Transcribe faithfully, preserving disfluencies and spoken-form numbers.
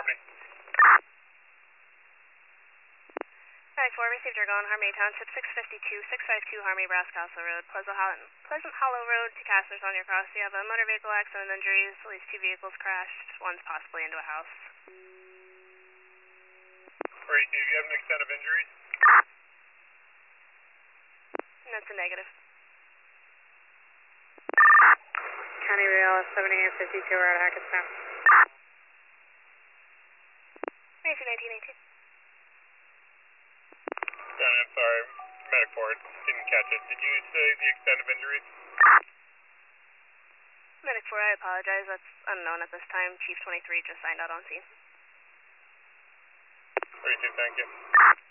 Harmony. nine four, received Argonne, Harmony Township, six fifty-two, six fifty-two Harmony, Brass Castle Road, Pleasant Hollow, Pleasant Hollow Road to Castler's on your cross. You have a motor vehicle accident and injuries, at least two vehicles crashed, one's possibly into a house. Great, do you have an extent of injuries? That's a negative. County Rail seventy-eight fifty-two, we're at Hackettstown. nineteen nineteen eighteen. Johnny, I'm sorry, medic board, didn't catch it. Did you say the extent of injuries? Medic four, I apologize, that's unknown at this time. Chief twenty-three just signed out on scene. thirty-two, thank you.